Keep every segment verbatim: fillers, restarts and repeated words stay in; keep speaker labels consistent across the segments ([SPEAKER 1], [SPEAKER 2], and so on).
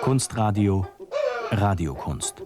[SPEAKER 1] Kunstradio Radiokunst.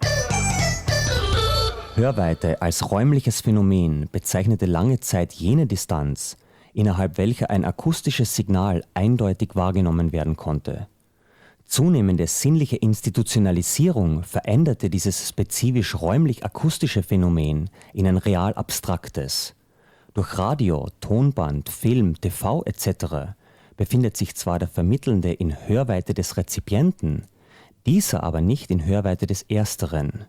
[SPEAKER 2] Hörweite als räumliches Phänomen bezeichnete lange Zeit jene Distanz, innerhalb welcher ein akustisches Signal eindeutig wahrgenommen werden konnte. Zunehmende sinnliche Institutionalisierung veränderte dieses spezifisch räumlich-akustische Phänomen in ein real abstraktes. Durch Radio, Tonband, Film, T V et cetera befindet sich zwar der Vermittelnde in Hörweite des Rezipienten, dieser aber nicht in Hörweite des Ersteren.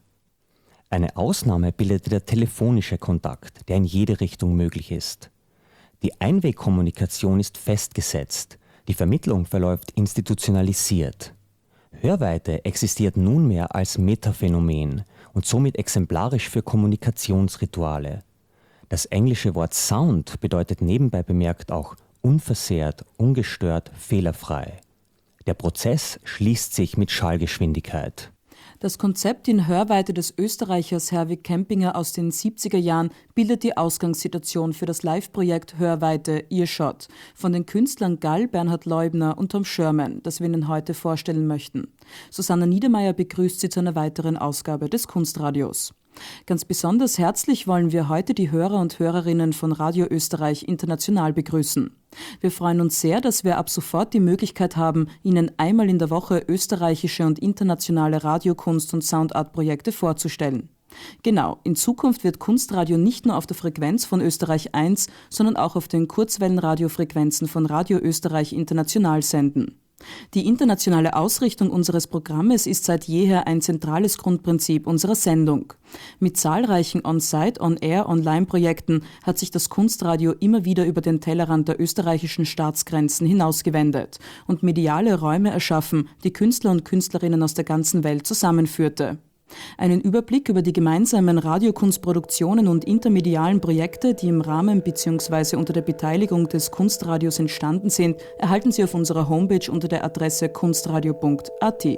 [SPEAKER 2] Eine Ausnahme bildete der telefonische Kontakt, der in jede Richtung möglich ist. Die Einwegkommunikation ist festgesetzt, die Vermittlung verläuft institutionalisiert. Hörweite existiert nunmehr als Metaphänomen und somit exemplarisch für Kommunikationsrituale. Das englische Wort Sound bedeutet nebenbei bemerkt auch unversehrt, ungestört, fehlerfrei. Der Prozess schließt sich mit Schallgeschwindigkeit.
[SPEAKER 3] Das Konzept in Hörweite des Österreichers Herwig Kempinger aus den siebziger Jahren bildet die Ausgangssituation für das Live-Projekt Hörweite Earshot von den Künstlern Gall, Bernhard Leubner und Tom Sherman, das wir Ihnen heute vorstellen möchten. Susanna Niedermeyer begrüßt Sie zu einer weiteren Ausgabe des Kunstradios. Ganz besonders herzlich wollen wir heute die Hörer und Hörerinnen von Radio Österreich International begrüßen. Wir freuen uns sehr, dass wir ab sofort die Möglichkeit haben, Ihnen einmal in der Woche österreichische und internationale Radiokunst- und Soundart-Projekte vorzustellen. Genau, in Zukunft wird Kunstradio nicht nur auf der Frequenz von Österreich eins, sondern auch auf den Kurzwellenradiofrequenzen von Radio Österreich International senden. Die internationale Ausrichtung unseres Programmes ist seit jeher ein zentrales Grundprinzip unserer Sendung. Mit zahlreichen On-Site, On-Air, Online-Projekten hat sich das Kunstradio immer wieder über den Tellerrand der österreichischen Staatsgrenzen hinausgewendet und mediale Räume erschaffen, die Künstler und Künstlerinnen aus der ganzen Welt zusammenführte. Einen Überblick über die gemeinsamen Radiokunstproduktionen und intermedialen Projekte, die im Rahmen bzw. unter der Beteiligung des Kunstradios entstanden sind, erhalten Sie auf unserer Homepage unter der Adresse kunstradio punkt a t.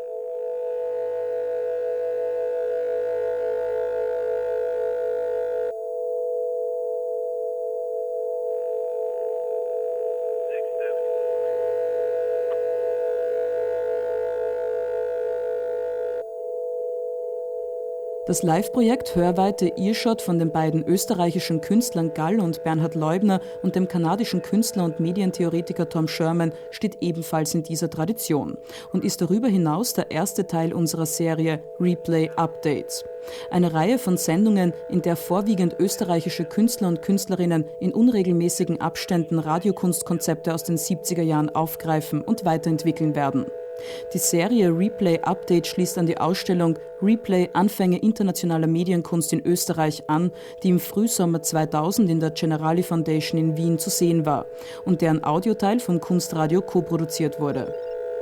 [SPEAKER 3] Das Live-Projekt Hörweite Earshot von den beiden österreichischen Künstlern Gall und Bernhard Leubner und dem kanadischen Künstler und Medientheoretiker Tom Sherman steht ebenfalls in dieser Tradition und ist darüber hinaus der erste Teil unserer Serie Replay Updates. Eine Reihe von Sendungen, in der vorwiegend österreichische Künstler und Künstlerinnen in unregelmäßigen Abständen Radiokunstkonzepte aus den siebziger Jahren aufgreifen und weiterentwickeln werden. Die Serie Replay Update schließt an die Ausstellung Replay Anfänge internationaler Medienkunst in Österreich an, die im Frühsommer zweitausend in der Generali Foundation in Wien zu sehen war und deren Audioteil vom Kunstradio co-produziert wurde.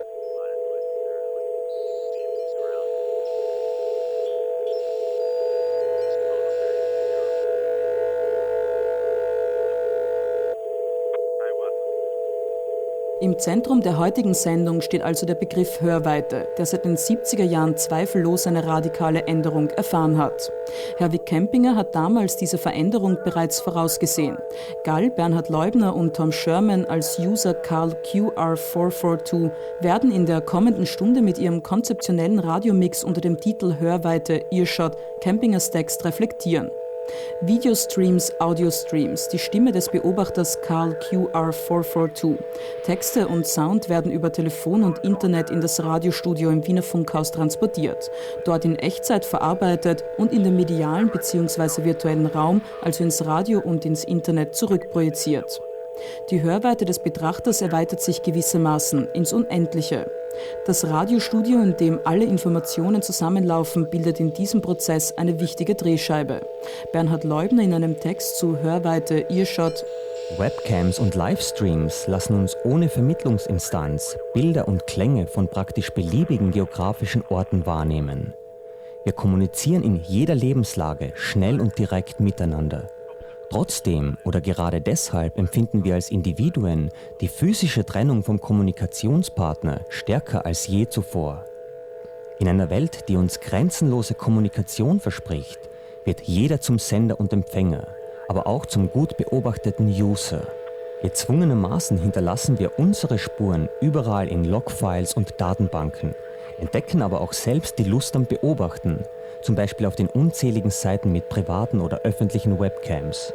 [SPEAKER 3] Im Zentrum der heutigen Sendung steht also der Begriff Hörweite, der seit den siebziger Jahren zweifellos eine radikale Änderung erfahren hat. Herwig Kempinger hat damals diese Veränderung bereits vorausgesehen. Gall, Bernhard Leubner und Tom Sherman als User Carl Q R vier vier zwei werden in der kommenden Stunde mit ihrem konzeptionellen Radiomix unter dem Titel Hörweite Earshot Kempingers Text reflektieren. Videostreams, Audiostreams, die Stimme des Beobachters Carl Q R vier vier zwei. Texte und Sound werden über Telefon und Internet in das Radiostudio im Wiener Funkhaus transportiert, dort in Echtzeit verarbeitet und in den medialen bzw. virtuellen Raum, also ins Radio und ins Internet, zurückprojiziert. Die Hörweite des Betrachters erweitert sich gewissermaßen ins Unendliche. Das Radiostudio, in dem alle Informationen zusammenlaufen, bildet in diesem Prozess eine wichtige Drehscheibe. Bernhard Leubner in einem Text zu Hörweite Earshot:
[SPEAKER 2] Webcams und Livestreams lassen uns ohne Vermittlungsinstanz Bilder und Klänge von praktisch beliebigen geografischen Orten wahrnehmen. Wir kommunizieren in jeder Lebenslage schnell und direkt miteinander. Trotzdem oder gerade deshalb empfinden wir als Individuen die physische Trennung vom Kommunikationspartner stärker als je zuvor. In einer Welt, die uns grenzenlose Kommunikation verspricht, wird jeder zum Sender und Empfänger, aber auch zum gut beobachteten User. Gezwungenermaßen hinterlassen wir unsere Spuren überall in Logfiles und Datenbanken, entdecken aber auch selbst die Lust am Beobachten, zum Beispiel auf den unzähligen Seiten mit privaten oder öffentlichen Webcams.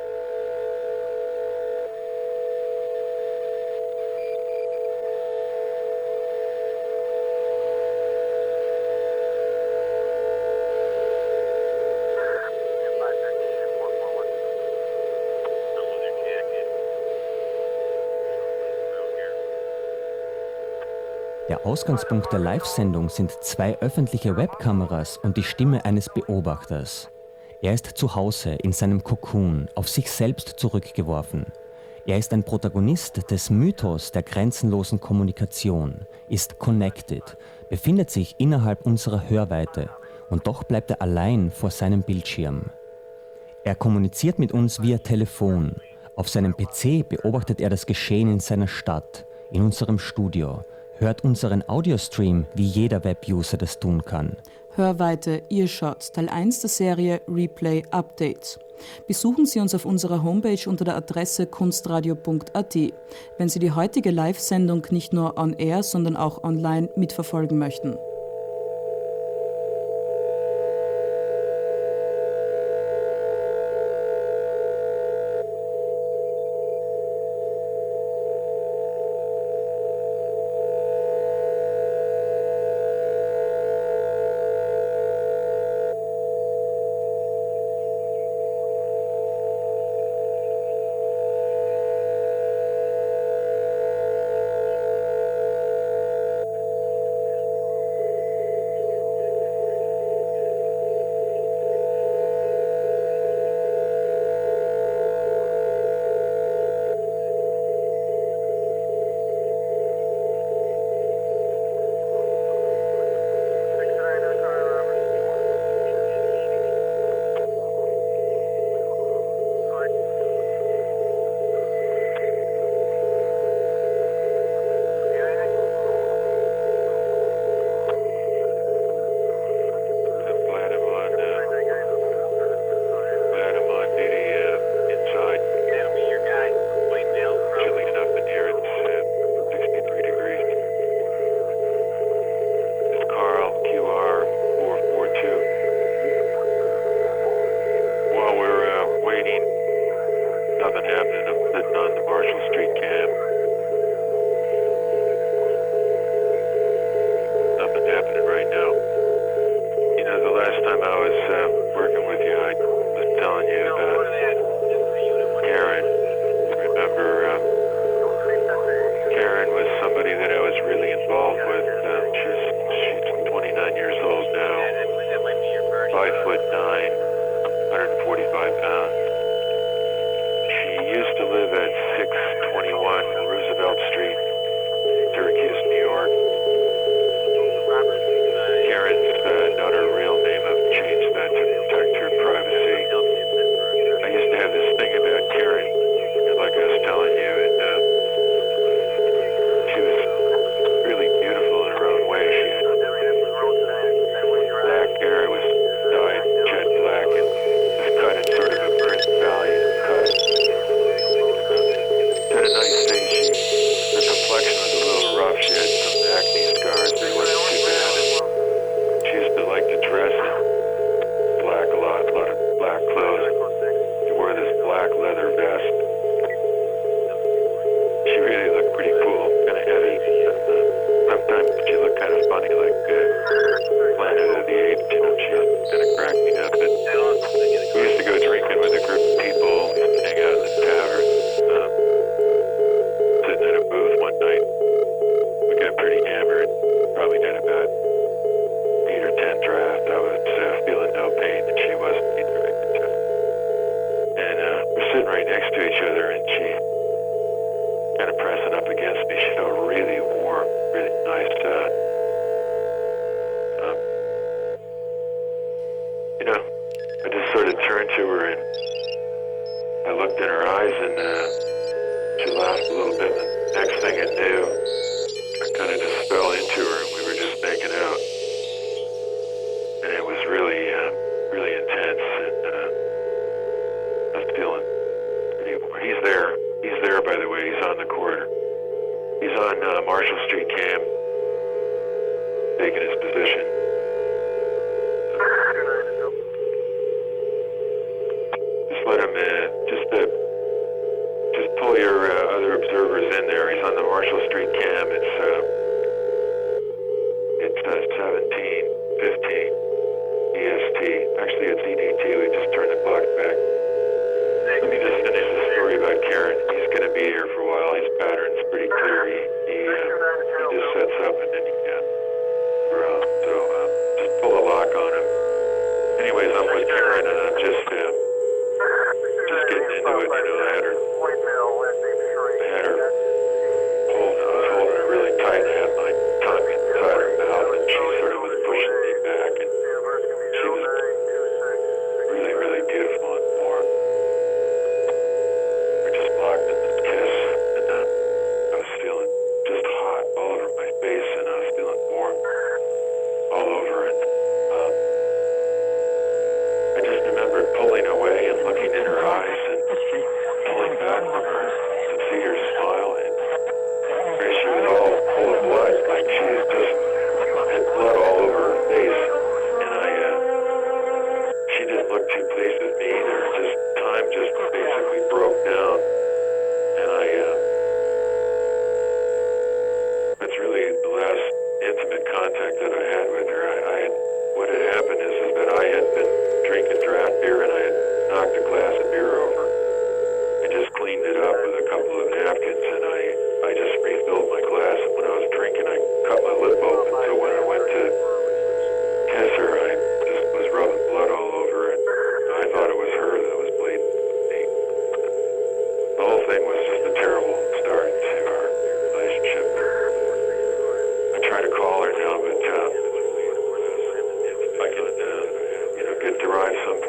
[SPEAKER 2] Der Ausgangspunkt der Live-Sendung sind zwei öffentliche Webkameras und die Stimme eines Beobachters. Er ist zu Hause in seinem Kokon, auf sich selbst zurückgeworfen. Er ist ein Protagonist des Mythos der grenzenlosen Kommunikation, ist connected, befindet sich innerhalb unserer Hörweite und doch bleibt er allein vor seinem Bildschirm. Er kommuniziert mit uns via Telefon. Auf seinem P C beobachtet er das Geschehen in seiner Stadt, in unserem Studio, hört unseren Audiostream, wie jeder Webuser das tun kann.
[SPEAKER 3] Hörweite Earshot, Teil eins der Serie Replay Updates. Besuchen Sie uns auf unserer Homepage unter der Adresse kunstradio punkt a t, wenn Sie die heutige Live-Sendung nicht nur on air, sondern auch online mitverfolgen möchten.
[SPEAKER 4] Marshall Street Cam, taking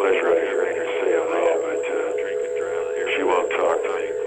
[SPEAKER 4] pleasure of hearing her say hello, but uh, she won't talk to me.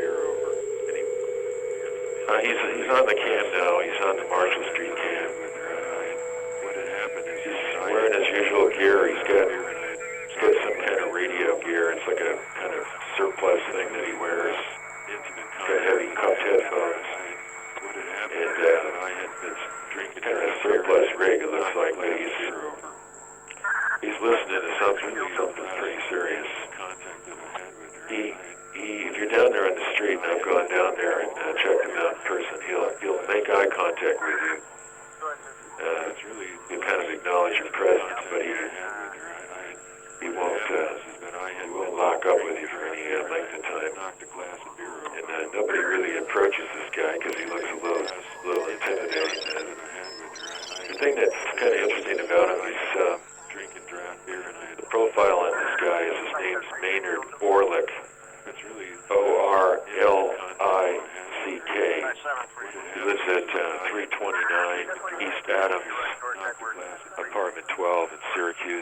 [SPEAKER 4] Uh, he's he's on the cam now. He's on the Marshall Street cam. What had happened is he's wearing his usual gear. He's got he's got some kind of radio gear. It's like a kind of surplus thing that he wears. He's got heavy cuffed headphones. And uh, kind of a surplus rig, it looks like, but he's he's listening to something, something pretty serious. He, he, if you're down there on the street, and I've gone down there and uh, checked him out in person, he'll he'll make eye contact with you. Uh, he'll kind of acknowledge your presence, but he he won't uh, he won't lock up with you for any uh, length of time. And uh, nobody really approaches this guy because he looks a little little intimidating. Uh, the thing that's kind of interesting about him is uh, the profile on this guy is his name's Maynard Orlick. O R L I C K. He lives at uh, three twenty-nine East Adams, apartment twelve in Syracuse.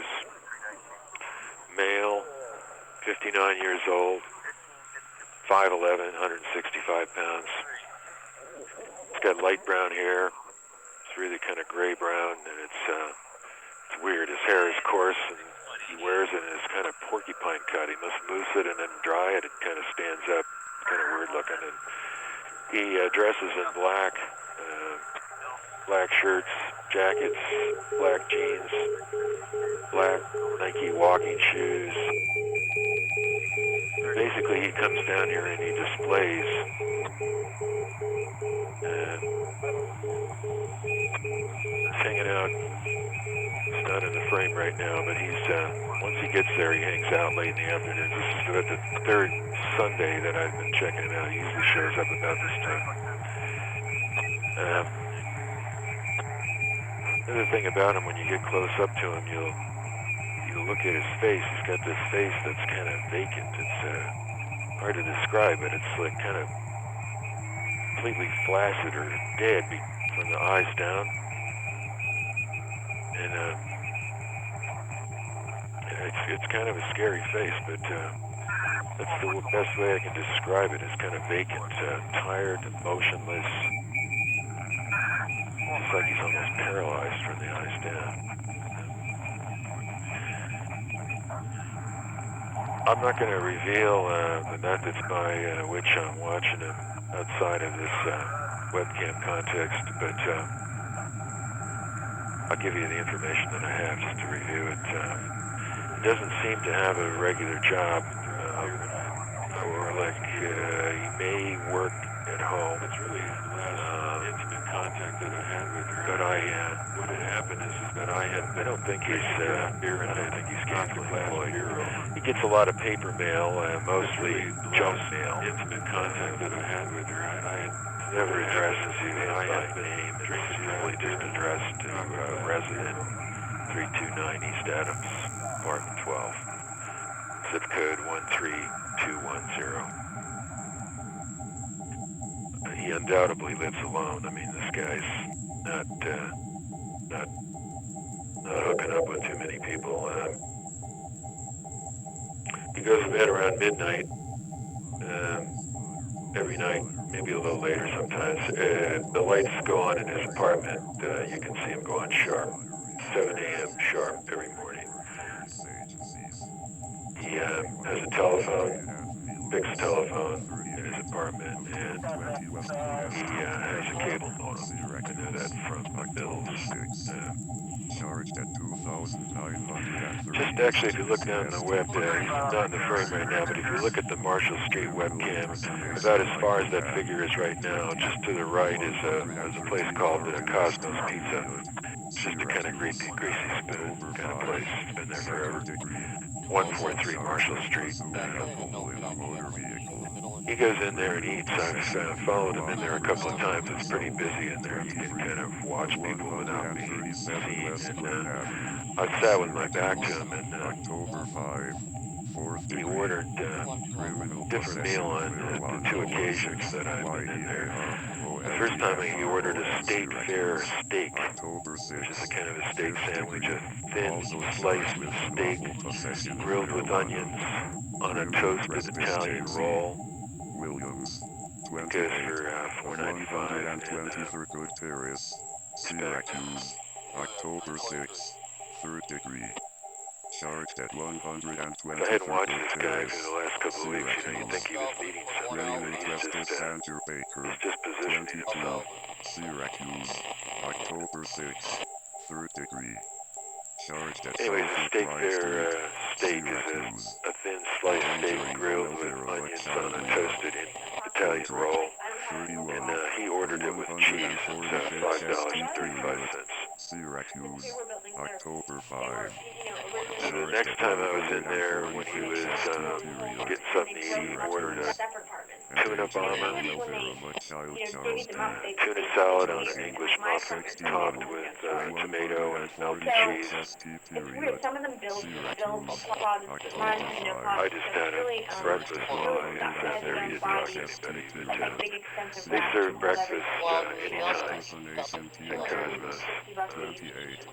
[SPEAKER 4] Male, fifty-nine years old, five eleven, one hundred sixty-five pounds. He's got light brown hair. It's really kind of gray brown, and it's uh, it's weird. His hair is coarse, and he wears it in this kind of porcupine cut. He must loose it and then dry it. It kind of stands up. It's kind of weird looking. And he uh, dresses in black, uh, black shirts, jackets, black jeans, black Nike walking shoes. Basically, he comes down here and he displays. And he's hanging out. He's not in the frame right now, but he's uh, once he gets there, he hangs out late in the afternoon. This is about the third Sunday that I've been checking it out. He usually shows up about this time. Um, another thing about him, when you get close up to him, you'll you'll look at his face. He's got this face that's kind of vacant. It's uh, hard to describe, but it's like kind of completely flaccid or dead from the eyes down. And uh, it's it's kind of a scary face, but uh, that's the best way I can describe it. It's kind of vacant, uh, tired, motionless. It's like he's almost paralyzed from the eyes down. I'm not going to reveal uh, the methods by uh, which I'm watching him outside of this uh, webcam context, but uh, I'll give you the information that I have just to review it. Uh, he doesn't seem to have a regular job, uh, or like uh, he may work at home. It's really the last uh, intimate contact that I had with her. But I, uh, what had happened is, is that I had, I don't think he's, uh, here, and I don't think he's gainfully employed. He gets a lot of paper mail, uh, mostly junk mail. Intimate contact that I had with her, I, I had never addresses you by name. It's usually just addressed to uh, resident three two nine East Adams, apartment twelve, zip code one three two one zero. Uh, he undoubtedly lives alone. I mean, this guy's not uh, not not hooking up with too many people. Uh, he goes to bed around midnight. Uh, every night, maybe a little later sometimes. Uh, the lights go on in his apartment. Uh, you can see him go on sharp, seven a.m. sharp every morning. He uh, has a telephone, fixed telephone in his apartment, and he uh, has a cable modem. I know that from my bills. Uh, Just actually, if you look down the web, uh, he's not in the frame right now, but if you look at the Marshall Street webcam, about as far as that figure is right now, just to the right is a, is a place called uh, Cosmos Pizza. It's just a kind of greasy, greasy spoon kind of place. It's been there forever. one forty-three Marshall Street. Uh, he goes in there and eats. I've uh, followed him in there a couple of times. It's pretty busy in there. You can kind of watch people without being seen. And uh, I sat with my back to him, and uh, he ordered uh, different meal on uh, the two occasions that I've been in there. The first time he ordered a state fare steak, which is a kind of a steak sandwich, a thin slice of steak grilled with onions on a toasted Italian roll.
[SPEAKER 5] Williams,
[SPEAKER 4] It goes for uh, four ninety-five. And,
[SPEAKER 5] twenty-third
[SPEAKER 4] uh,
[SPEAKER 5] Terrace, Syracuse, October sixth, third degree. Charged at one hundred twenty.
[SPEAKER 4] I hadn't watched this guy for the last couple of weeks. You know, you'd think he was meeting somebody,
[SPEAKER 5] Railway
[SPEAKER 4] but he's
[SPEAKER 5] Justice
[SPEAKER 4] just, uh,
[SPEAKER 5] Andrew Baker,
[SPEAKER 4] he's just positioning
[SPEAKER 5] twenty-two,
[SPEAKER 4] himself.
[SPEAKER 5] Syracuse, October sixth, third degree. Charged at
[SPEAKER 4] Anyways, the steak
[SPEAKER 5] South
[SPEAKER 4] there,
[SPEAKER 5] Street,
[SPEAKER 4] uh, steak is
[SPEAKER 5] Syracuse.
[SPEAKER 4] a, a thin sliced steak grilled with onions on a toasted in Italian roll. And uh, he ordered it with cheese. It's uh, five dollars and thirty-five cents.
[SPEAKER 5] Syracuse, October fifth.
[SPEAKER 4] So the next time I was in there, when he was uh, getting something to eat, he ordered a tuna bomber, tuna salad on an English muffin topped with uh, tomato and melted cheese.
[SPEAKER 6] It's weird. Some of them build build pods run, you know, pods.
[SPEAKER 4] I just had
[SPEAKER 6] really,
[SPEAKER 4] a
[SPEAKER 6] um,
[SPEAKER 4] breakfast while I was in there. He didn't talk to anybody. But, uh, they serve breakfast uh, anytime in Cosmos.
[SPEAKER 5] twenty-eight.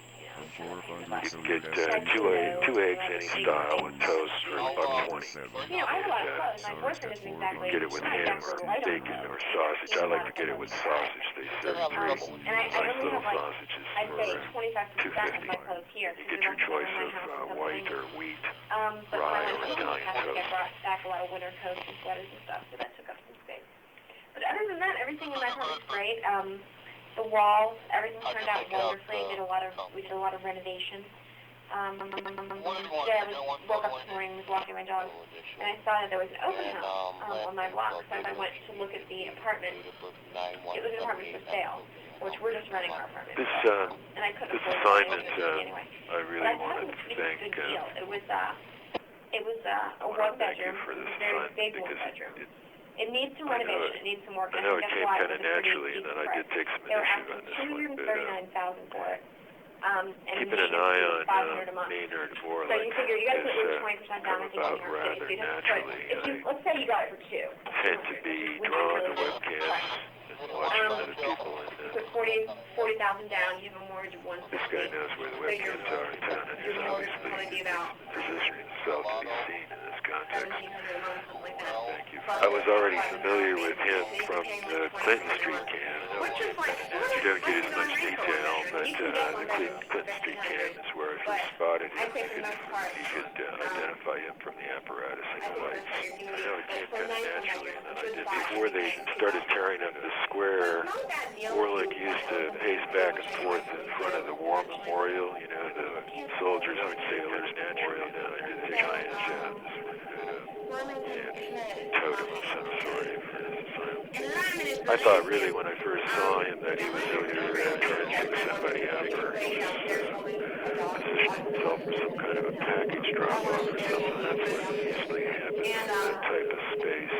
[SPEAKER 4] You can get uh, two, egg, two eggs any style with toast for a buck twenty.
[SPEAKER 6] You know, I have a lot of clothes. My boyfriend isn't exactly.
[SPEAKER 4] Get it with ham or bacon or sausage. I like to get it with sausage. They serve three
[SPEAKER 6] And I, I
[SPEAKER 4] nice
[SPEAKER 6] only
[SPEAKER 4] little
[SPEAKER 6] have like,
[SPEAKER 4] sausages
[SPEAKER 6] I'd
[SPEAKER 4] for
[SPEAKER 6] say
[SPEAKER 4] uh,
[SPEAKER 6] twenty-five
[SPEAKER 4] two
[SPEAKER 6] percent of
[SPEAKER 4] fifty.
[SPEAKER 6] my clothes here.
[SPEAKER 4] You get your choice of uh, white or wheat.
[SPEAKER 6] Um, but
[SPEAKER 4] rye
[SPEAKER 6] when I
[SPEAKER 4] or
[SPEAKER 6] went to
[SPEAKER 4] Italian
[SPEAKER 6] I think I
[SPEAKER 4] toast.
[SPEAKER 6] brought back a lot of winter coats and sweaters and stuff, so that took up some space. But other than that, everything in my home was great. Um, the walls, everything turned out wonderfully. Did a lot of we did a lot of renovation. Um, today I was, woke up this morning, was walking my dog, and I saw that there was an open house um, on my block. So I went to look at the apartment. It was an apartment for sale, which we're just renting our apartment.
[SPEAKER 4] This, uh,
[SPEAKER 6] and I couldn't
[SPEAKER 4] this
[SPEAKER 6] afford
[SPEAKER 4] assignment,
[SPEAKER 6] it
[SPEAKER 4] uh,
[SPEAKER 6] anyway.
[SPEAKER 4] I
[SPEAKER 6] But
[SPEAKER 4] really
[SPEAKER 6] I thought
[SPEAKER 4] wanted
[SPEAKER 6] it was
[SPEAKER 4] to
[SPEAKER 6] a
[SPEAKER 4] thank,
[SPEAKER 6] good deal.
[SPEAKER 4] uh,
[SPEAKER 6] It was uh, it was uh, a
[SPEAKER 4] I
[SPEAKER 6] one
[SPEAKER 4] want to thank you
[SPEAKER 6] bedroom,
[SPEAKER 4] for this
[SPEAKER 6] a very
[SPEAKER 4] assignment
[SPEAKER 6] big one
[SPEAKER 4] because
[SPEAKER 6] bedroom.
[SPEAKER 4] it,
[SPEAKER 6] It needs some
[SPEAKER 4] I know
[SPEAKER 6] renovation.
[SPEAKER 4] it-
[SPEAKER 6] It needs some work.
[SPEAKER 4] I
[SPEAKER 6] and
[SPEAKER 4] know
[SPEAKER 6] think
[SPEAKER 4] it
[SPEAKER 6] that's
[SPEAKER 4] came
[SPEAKER 6] why
[SPEAKER 4] kind of
[SPEAKER 6] it was a pretty
[SPEAKER 4] naturally, and
[SPEAKER 6] steep
[SPEAKER 4] then I did
[SPEAKER 6] price.
[SPEAKER 4] take some
[SPEAKER 6] They were
[SPEAKER 4] initiative on
[SPEAKER 6] asking
[SPEAKER 4] this
[SPEAKER 6] two
[SPEAKER 4] one,
[SPEAKER 6] hundred
[SPEAKER 4] but uh,
[SPEAKER 6] thirty-nine thousand for it. Um, and
[SPEAKER 4] keeping
[SPEAKER 6] the
[SPEAKER 4] an eye
[SPEAKER 6] maintenance
[SPEAKER 4] on
[SPEAKER 6] was five
[SPEAKER 4] uh,
[SPEAKER 6] hundred a month.
[SPEAKER 4] Maynard Dvorak
[SPEAKER 6] So you figure you got to
[SPEAKER 4] has
[SPEAKER 6] put at least
[SPEAKER 4] uh,
[SPEAKER 6] twenty percent down. I
[SPEAKER 4] come
[SPEAKER 6] think in
[SPEAKER 4] about
[SPEAKER 6] New York
[SPEAKER 4] rather
[SPEAKER 6] City. So you have to put,
[SPEAKER 4] naturally.
[SPEAKER 6] if you,
[SPEAKER 4] I
[SPEAKER 6] let's say you got it for two.
[SPEAKER 4] tend to be
[SPEAKER 6] which
[SPEAKER 4] drawn
[SPEAKER 6] is
[SPEAKER 4] to
[SPEAKER 6] really
[SPEAKER 4] webcams and watching other people, and
[SPEAKER 6] You
[SPEAKER 4] uh,
[SPEAKER 6] put forty forty thousand down. You have a mortgage of one
[SPEAKER 4] this
[SPEAKER 6] sixty.
[SPEAKER 4] guy knows where the
[SPEAKER 6] So your
[SPEAKER 4] webcams are in town, and
[SPEAKER 6] your
[SPEAKER 4] he's
[SPEAKER 6] mortgage will probably
[SPEAKER 4] obviously
[SPEAKER 6] be about
[SPEAKER 4] positioning himself to be seen in this context.
[SPEAKER 6] seventeen hundred a month, something like that.
[SPEAKER 4] Thank you. I was already familiar with him from the Clinton Street cam.
[SPEAKER 6] Which is like,
[SPEAKER 4] You don't get as much detail, but uh, the Clinton, Clinton Street cam is where I first spotted him. You could, you could uh, identify him from the apparatus and the lights. I know it came kind of naturally, and then I did before they started tearing up the square. Orlick used to pace back and forth in front of the War Memorial. You know, the soldiers would say there's memorial down there. Did a giant job. This would have been a totem of some sort. I thought really when I first saw him that he was out there uh, trying to pick somebody up or he was uh, positioning himself for some kind of a package drop off or something. That's what usually happens in that type of space.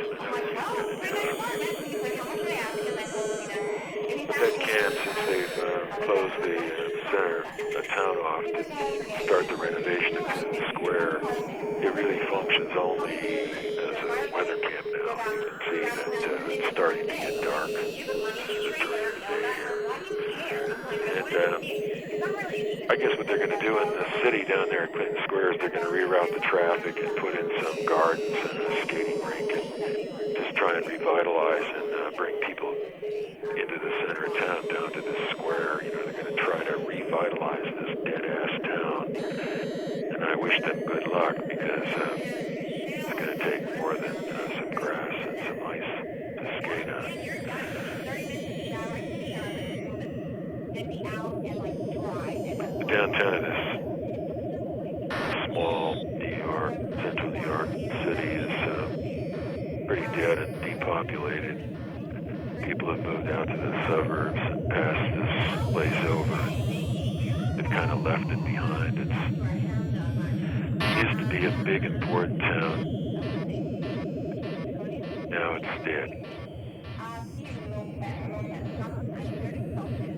[SPEAKER 4] Pet camp, since they've uh, closed the uh, center, the town off to start the renovation of the square, it really functions only as a weather camp now. You can see that uh, it's starting to get dark. This is the during the day here. And uh, I guess what they're going to do in the city down there at Clinton Square is they're going to reroute the traffic and put in some gardens and a skating rink and just try and revitalize and uh, bring people into the center of town down to this square. You know, they're going to try to revitalize this dead-ass town. And I wish them good luck because uh, it's going to take more than uh, some grass and some ice to skate on. The downtown of this small New York, central New York city is uh, pretty dead and depopulated. People have moved out to the suburbs and passed this place over. They've kind of left it behind. It's, it used to be a big, important town. Now it's dead.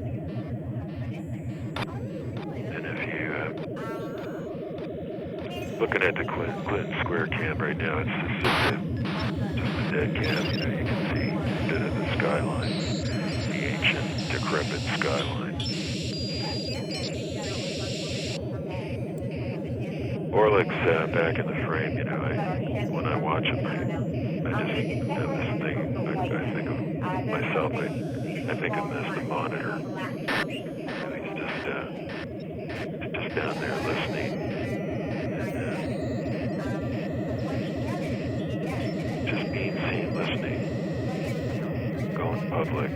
[SPEAKER 4] And if you uh, looking at the Clinton, Clinton Square camp right now. It's just, just, a, just a dead camp. You know, you can see a bit of the skyline, the ancient, decrepit skyline. Orlick's uh, back in the frame. You know, I, when I watch him, I, I just have this thing. I, I think of myself. I, I think of him as the monitor. You know, he's just, uh, just down there listening. Just being seen, listening, going public.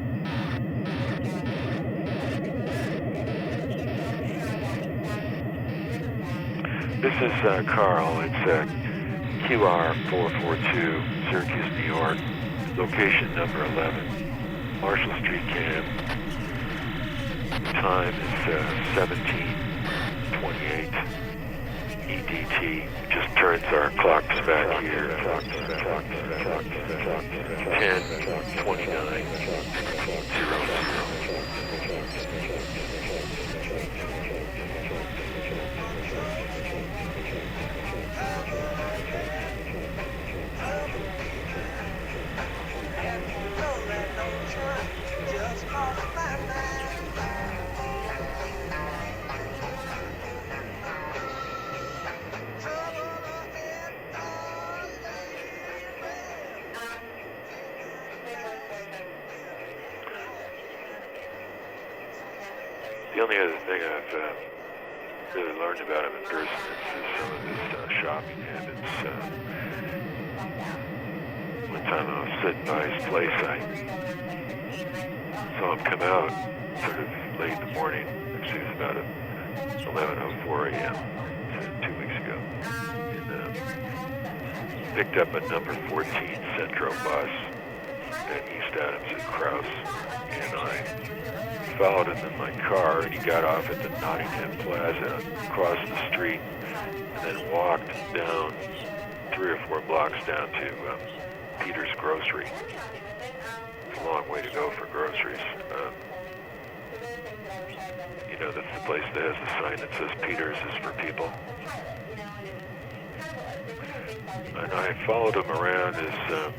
[SPEAKER 4] This is uh, Carl. It's uh, Q R four four two, Syracuse, New York. Location number eleven, Marshall Street Camp. Time is uh, seventeen twenty-eight E D T. Just turns our clocks back here. ten twenty-nine zero zero. The only other thing I've uh, really learned about him in person is some of his uh, shopping habits. Uh, one time I was sitting by his place, I saw him come out sort of late in the morning. Actually, it was about eleven oh four a.m. two weeks ago. And uh, picked up a number fourteen Centro bus at East Adams and Krause. And I followed him in my car, and he got off at the Nottingham Plaza, crossed the street, and then walked down three or four blocks down to um, Peter's Grocery. It's a long way to go for groceries. Um, you know, that's the place that has the sign that says Peter's is for people. And I followed him around as um,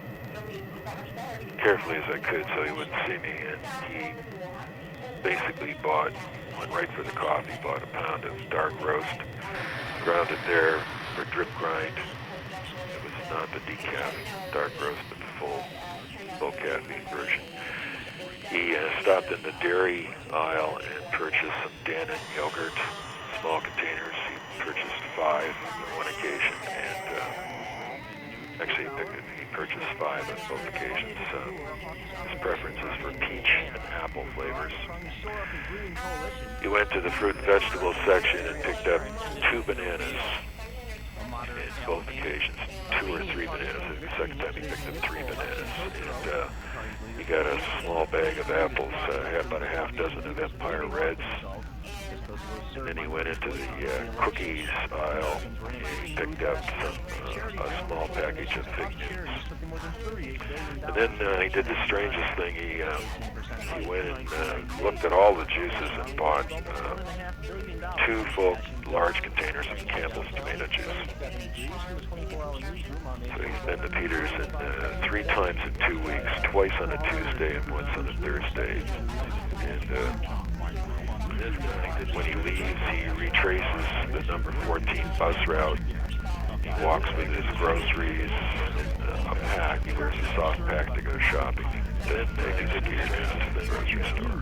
[SPEAKER 4] carefully as I could so he wouldn't see me, and he basically bought, went right for the coffee, bought a pound of dark roast, ground it there for drip grind. It was not the decaf dark roast, but the full, full caffeine version. He uh, stopped in the dairy aisle and purchased some Dannon yogurt, small containers. He purchased five on one occasion, and uh, actually he, picked it, he purchased five on both occasions. Uh, his preference is for peach and apple flavors. He went to the fruit and vegetable section and picked up two bananas in both occasions, two or three bananas. The second time he picked up three bananas, and uh, he got a small bag of apples, uh, about a half dozen of Empire Reds. And then he went into the uh, cookies aisle and he picked up some, uh, a small package of Fig Newtons. And then uh, he did the strangest thing. He um, he went and uh, looked at all the juices and bought uh, two full large containers of Campbell's tomato juice. So he's been to Peter's in, uh, three times in two weeks, twice on a Tuesday and once on a Thursday. And uh, when he leaves, he retraces the number fourteen bus route. He walks with his groceries in a pack. He wears a soft pack to go shopping. Then he disappears to the grocery store.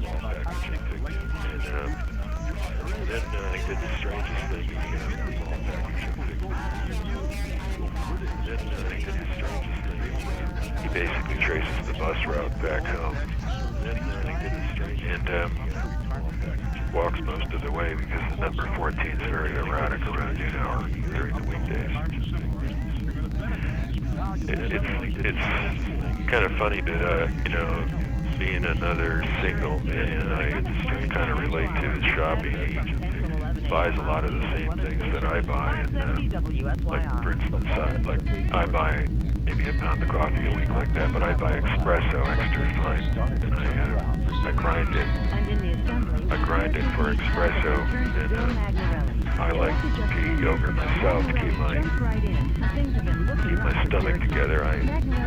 [SPEAKER 4] And um, then uh, he did the strangest thing. He got a small package of Fig Newtons. Then uh, he did the strangest thing. He basically traces the bus route back home. Then uh, he did the strange and um, walks most of the way because the number fourteen is very erratic around noon hour during the weekdays. It, it's it's kind of funny, but uh, you know, being another single man, I kind of relate to his shopping. He buys a lot of the same things that I buy, and uh, like for instance, uh, like I buy maybe a pound of coffee a week like that, but I buy espresso extra fine, and I uh, I grind it. I grind it for espresso, and uh, I like to eat yogurt myself to keep my keep my stomach together. I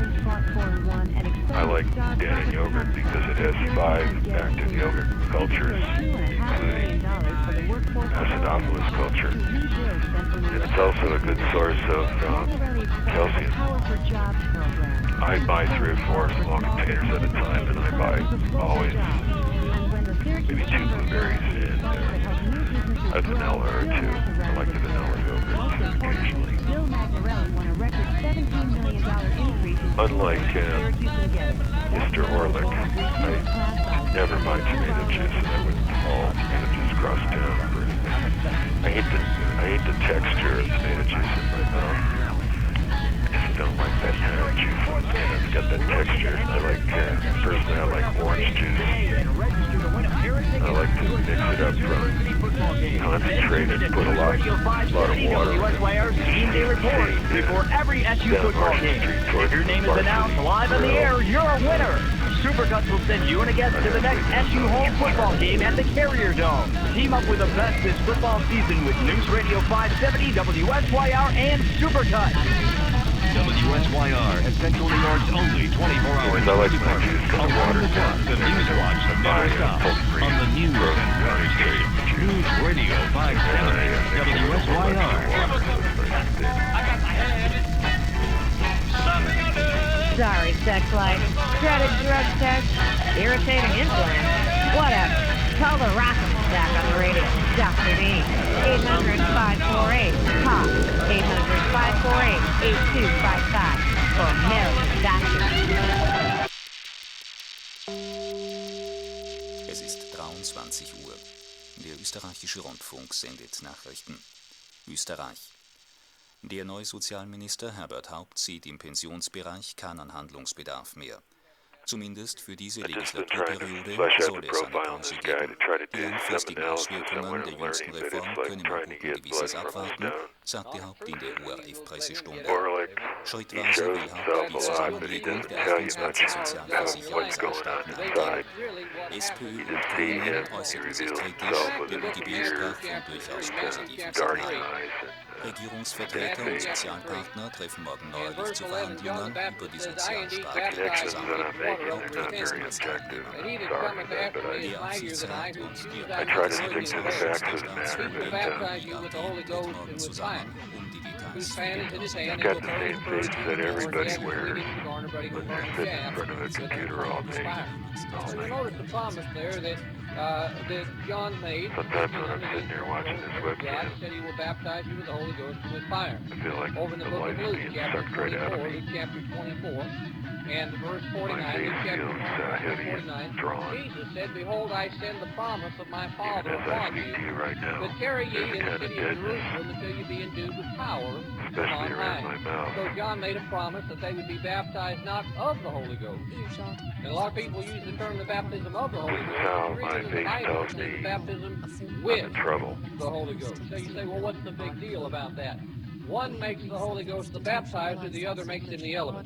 [SPEAKER 4] I like Dannon yogurt because it has five active yogurt cultures, including acidophilus culture, and it's also a good source of uh, calcium. I buy three or four small containers at a time, and I buy always maybe two blueberries and uh, a vanilla or two. I like the vanilla yogurt occasionally. Unlike uh, Mister Orlick, I never buy tomato juice, and I wouldn't haul tomato juice across town for anything. I hate the I hate the texture of tomato juice in my mouth. I don't like that kind of juice. It's got that texture. I like, uh, personally, I like orange juice. I like to mix it up from concentrated, put a lot, a lot of water in it.
[SPEAKER 7] Before every S U football game, if your name is announced live on the air, you're a winner. Supercuts will send you and a guest to the next S U home football game at the Carrier Dome. Team up with the best this football season with News Radio five seventy, W S Y R, and Supercuts. W S Y R, as Central New York's only twenty-four hour
[SPEAKER 4] I like my juice because the water's down.
[SPEAKER 7] The News Watch never stops on the News and Station. News Radio five seventy, W S Y R.
[SPEAKER 8] Sorry, sex life. Dreaded drug test. Irritating implant. Whatever. Tell the Rock'em Stack on the radio. Doctor D. eight hundred, five four eight, P O P. eight hundred, five four eight, eight two five five. For American Doctor.
[SPEAKER 9] Es ist dreiundzwanzig Uhr. Der österreichische Rundfunk sendet Nachrichten. Österreich. Der neue Sozialminister Herbert Haupt sieht im Pensionsbereich keinen Handlungsbedarf mehr. Zumindest für diese Legislaturperiode soll es eine Pause geben. Die langfristigen Auswirkungen der jüngsten Reform können man guten Gewissens abwarten, sagte Haupt in der O R F-Pressestunde. Schrittweise will Haupt die Zusammenlegung der achtundzwanzig Sozialversicherungsanstalten angehen. S P Ö und Grüne äußerten sich kritisch, der U G B sprach von durchaus positiven Signalen. Regierungsvertreter und Sozialpartner treffen morgen neuerlich zu Verhandlungen über die sozialstaatliche Zusammenarbeit. Haupt wird erstmals teilnehmen. Der Aufsichtsrat und die Organisationsausschuss der Staatsräte und die A G geht morgen zusammen, um die Details zu
[SPEAKER 4] It's got the same face that everybody wears when they're sitting in front of a computer all day. All night.
[SPEAKER 10] Uh, that John made.
[SPEAKER 4] Sometimes when I'm sitting there watching this webcam,
[SPEAKER 10] God said he will baptize you with the Holy Ghost and with fire.
[SPEAKER 4] I feel like
[SPEAKER 10] Over in the,
[SPEAKER 4] the
[SPEAKER 10] book
[SPEAKER 4] life
[SPEAKER 10] of
[SPEAKER 4] is
[SPEAKER 10] Luke,
[SPEAKER 4] being
[SPEAKER 10] chapter
[SPEAKER 4] sucked right out of
[SPEAKER 10] twenty-four,
[SPEAKER 4] me.
[SPEAKER 10] Luke chapter twenty-four, and verse forty-nine, Luke
[SPEAKER 4] My face
[SPEAKER 10] chapter
[SPEAKER 4] feels uh, heavy and
[SPEAKER 10] forty-nine,
[SPEAKER 4] drawn.
[SPEAKER 10] Jesus said, Behold, I send the promise of my Father
[SPEAKER 4] Even as I
[SPEAKER 10] upon
[SPEAKER 4] speak
[SPEAKER 10] you,
[SPEAKER 4] to you right now,
[SPEAKER 10] but tarry ye
[SPEAKER 4] there's
[SPEAKER 10] in the
[SPEAKER 4] kind of
[SPEAKER 10] city of
[SPEAKER 4] deadness,
[SPEAKER 10] Jerusalem until you be endued with power from on
[SPEAKER 4] especially around my
[SPEAKER 10] high.
[SPEAKER 4] mouth.
[SPEAKER 10] So John made a promise that they would be baptized not of the Holy Ghost. And a lot of people use the term the baptism of the Holy
[SPEAKER 4] This is
[SPEAKER 10] Ghost.
[SPEAKER 4] how
[SPEAKER 10] The reason
[SPEAKER 4] my
[SPEAKER 10] the
[SPEAKER 4] face
[SPEAKER 10] Bible
[SPEAKER 4] tells
[SPEAKER 10] says
[SPEAKER 4] me
[SPEAKER 10] baptism
[SPEAKER 4] I'm
[SPEAKER 10] with
[SPEAKER 4] in trouble.
[SPEAKER 10] the Holy Ghost. So you say, well, what's the big deal about that? One makes the Holy Ghost the baptizer, the other makes him the element.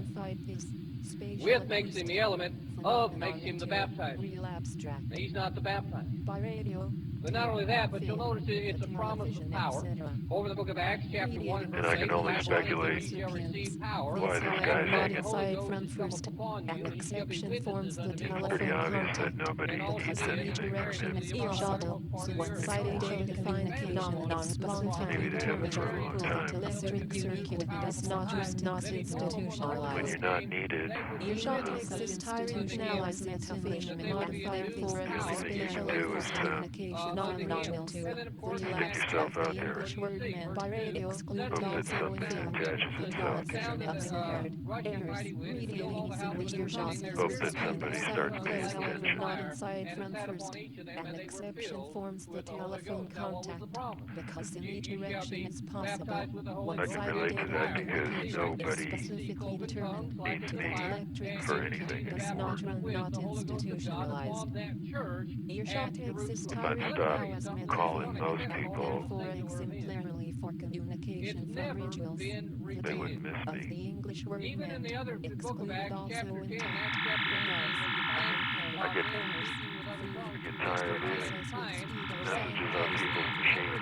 [SPEAKER 10] With makes him the element, of makes him the baptizer. He's not the baptizer. But not only that, but you'll notice it's a promise of power. Over the book of Acts, chapter one,
[SPEAKER 4] And I can only speculate
[SPEAKER 10] why
[SPEAKER 4] this guy's hanging.
[SPEAKER 11] Aside from first, an exception forms the telephone
[SPEAKER 4] Pretty obvious that
[SPEAKER 11] contact,
[SPEAKER 4] nobody
[SPEAKER 11] because
[SPEAKER 4] said
[SPEAKER 11] in each
[SPEAKER 4] anything from
[SPEAKER 11] direction
[SPEAKER 4] him.
[SPEAKER 11] is earshot, one-sided defined phenomenon,
[SPEAKER 4] Maybe they haven't for a long time.
[SPEAKER 11] electric circuit does not is not
[SPEAKER 4] When
[SPEAKER 11] institutionalized.
[SPEAKER 4] you're not needed,
[SPEAKER 11] Earshot is institutionalized metaphysical modified for a special communication non-nominal to relapse
[SPEAKER 4] yourself out
[SPEAKER 11] the
[SPEAKER 4] there.
[SPEAKER 11] English word man by radio exclude
[SPEAKER 4] Hope that
[SPEAKER 11] also
[SPEAKER 4] something
[SPEAKER 11] intended
[SPEAKER 4] attaches
[SPEAKER 11] the
[SPEAKER 4] itself to
[SPEAKER 11] concept
[SPEAKER 4] you.
[SPEAKER 11] of snared errors reading which earshot
[SPEAKER 4] Hope that somebody starts paying attention.
[SPEAKER 11] not inside from first. An exception forms the telephone contact because in each direction is possible.
[SPEAKER 4] I can
[SPEAKER 11] One-sided
[SPEAKER 4] relate to that because
[SPEAKER 11] communication is
[SPEAKER 4] nobody
[SPEAKER 11] specifically determined
[SPEAKER 4] needs
[SPEAKER 11] to
[SPEAKER 4] me
[SPEAKER 11] electric
[SPEAKER 4] for
[SPEAKER 11] circuit
[SPEAKER 4] anything
[SPEAKER 11] does
[SPEAKER 4] anymore.
[SPEAKER 11] not run not institutionalized. Earshot exists
[SPEAKER 4] If I'd stop
[SPEAKER 11] now as
[SPEAKER 4] calling most people,
[SPEAKER 11] for exemplarily for communication from rituals. The
[SPEAKER 4] they would
[SPEAKER 11] term
[SPEAKER 4] miss
[SPEAKER 11] of
[SPEAKER 4] me.
[SPEAKER 11] the English word
[SPEAKER 10] Even in
[SPEAKER 11] meant
[SPEAKER 10] the other book of
[SPEAKER 11] exclude
[SPEAKER 10] Acts,
[SPEAKER 11] also
[SPEAKER 10] chapter ten,
[SPEAKER 11] intent.
[SPEAKER 10] Acts chapter ten,
[SPEAKER 4] I get
[SPEAKER 10] you find
[SPEAKER 4] get tired of being messages on people's machines.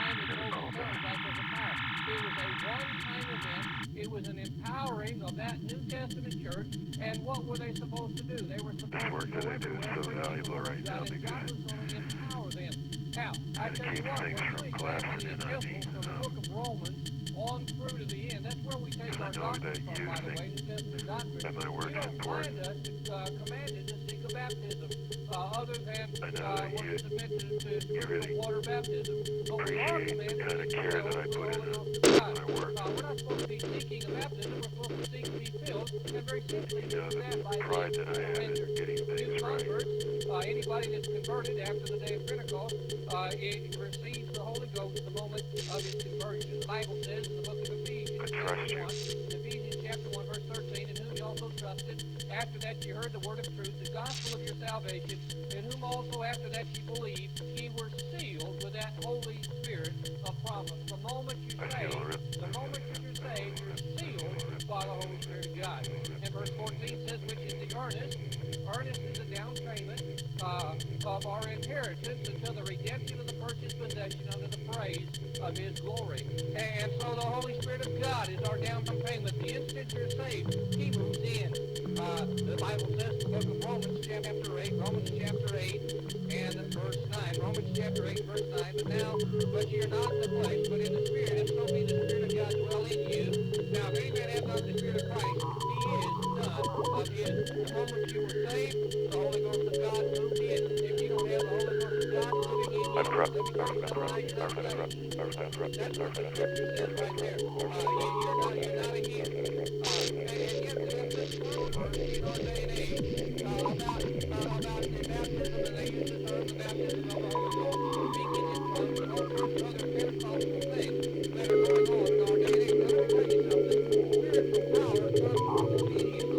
[SPEAKER 10] It was a one-time event. It was an empowering of that New Testament church. And what were they supposed to do? They were supposed
[SPEAKER 4] this work
[SPEAKER 10] to
[SPEAKER 4] that I do is so valuable right now because
[SPEAKER 10] empower them. Now, I
[SPEAKER 4] it
[SPEAKER 10] tell you
[SPEAKER 4] keeps
[SPEAKER 10] what,
[SPEAKER 4] things
[SPEAKER 10] when
[SPEAKER 4] from
[SPEAKER 10] we
[SPEAKER 4] collapsing
[SPEAKER 10] take
[SPEAKER 4] in on me.
[SPEAKER 10] from the book of Romans on through to the end, that's where we take
[SPEAKER 4] I
[SPEAKER 10] our
[SPEAKER 4] know
[SPEAKER 10] doctrine
[SPEAKER 4] that
[SPEAKER 10] from,
[SPEAKER 4] you
[SPEAKER 10] by the
[SPEAKER 4] think
[SPEAKER 10] way, New Testament doctrine.
[SPEAKER 4] that my work's
[SPEAKER 10] You don't
[SPEAKER 4] important.
[SPEAKER 10] find us uh, commanded to speak of baptism, uh, other than
[SPEAKER 4] I know
[SPEAKER 10] uh,
[SPEAKER 4] that
[SPEAKER 10] what
[SPEAKER 4] you,
[SPEAKER 10] is submitted to
[SPEAKER 4] you really
[SPEAKER 10] water baptism. But we are
[SPEAKER 4] appreciate the
[SPEAKER 10] commanded
[SPEAKER 4] kind of
[SPEAKER 10] to
[SPEAKER 4] care that I
[SPEAKER 10] fill
[SPEAKER 4] put
[SPEAKER 10] the
[SPEAKER 4] into
[SPEAKER 10] Holy Ghost of God.
[SPEAKER 4] my work.
[SPEAKER 10] Uh, we're not supposed to be seeking a baptism, we're supposed to seek to be filled, and very simply
[SPEAKER 4] You know,
[SPEAKER 10] do that by
[SPEAKER 4] the pride that I have in
[SPEAKER 10] surrender.
[SPEAKER 4] getting
[SPEAKER 10] New
[SPEAKER 4] things right.
[SPEAKER 10] converts, uh, anybody that's converted after the day of Pentecost, uh, it receives the Holy Ghost the moment of his conversion. The Bible says in the book of Ephesians,
[SPEAKER 4] I trust you.
[SPEAKER 10] one, Ephesians chapter one, verse thirteen, in whom you also trusted. After that you heard the word of truth, the gospel of your salvation, in whom also after that you believed, ye were sealed with that Holy Spirit of promise. The moment you
[SPEAKER 4] I
[SPEAKER 10] saved,
[SPEAKER 4] feel real.
[SPEAKER 10] the moment you're saved, you're sealed by the Holy Spirit of God. And verse fourteen says, which is the earnest. Earnest is the down payment uh, of our inheritance until the redemption of the purchased possession under the praise of his glory. And so the Holy Spirit of God is our down payment. The instant you're saved, he moves in. Uh, the Bible says in the book of Romans chapter eight, Romans chapter eight and verse nine. Romans chapter eight, verse nine. But now, but you're not in the flesh, but in the Spirit, if so be the Spirit of God dwell in you. Now, if any man have not the Spirit of Christ, he is none of his. The moment you were saved, the Holy Ghost of God moved in. If you don't have the Holy Ghost of God moving in you,
[SPEAKER 4] I'm pro-
[SPEAKER 10] let me tell you something about your salvation. That's what the scripture says right there. Uh, you, you're not, you're not a hero. Uh, and, and yet, there's this controversy in our day and age uh, about, uh, about the baptism, and they use the term the baptism of the Holy Ghost, speaking in tongues, and all sorts of other Pentecostal things that are going on in our day and age. Now, let me tell you something. Spiritual power comes from obedience.